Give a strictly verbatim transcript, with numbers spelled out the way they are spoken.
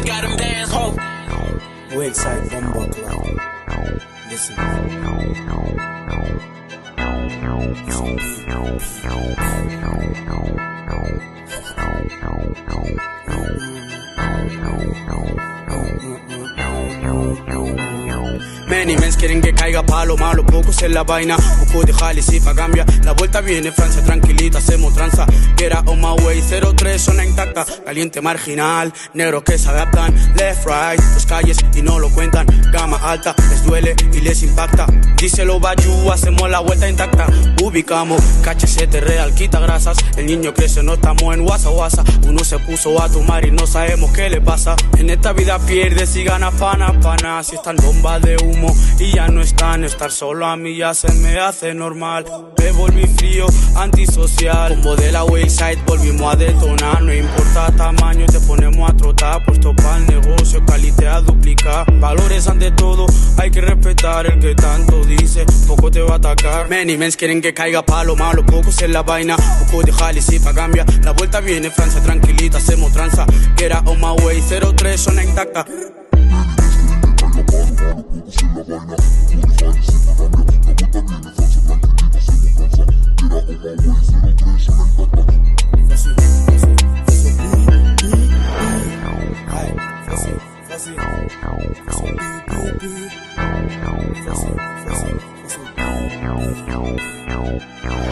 got him dance, ho. Wayside Bomba Club. Listen. Many mens quieren que caiga palo malo, pocos en la vaina, poco de jale si pa' cambia. La vuelta viene Francia, tranquilita, hacemos tranza. Get out on my way, cero tres zona intacta. Caliente marginal, negros que se adaptan. Left, right, los calles y no lo cuentan. Gama alta, les duele y les impacta. Díselo Bayou, hacemos la vuelta intacta. Ubicamos, K siete real, quita grasas. El niño crece, no estamos en guasa guasa. Uno se puso a tomar y no sabemos qué le pasa. En esta vida pierdes y ganas pana pana. Si están bombas de humo y ya no están, estar solo a mí ya se me hace normal. Me volví frío, antisocial. Combo de la Wayside, volvimos a detonar. No importa tamaño, te ponemos a trotar. Puesto pa'l negocio, calidad a duplicar. Valores ante todo, hay que respetar. El que tanto dice, poco te va a atacar. Many mens quieren que caiga palo malo, pocos en la vaina, poco de jale si pa' cambia. La vuelta viene Francia, tranquilita, hacemos tranza. Get out on my way, cero tres zona intacta. Fácil, fácil, fácil.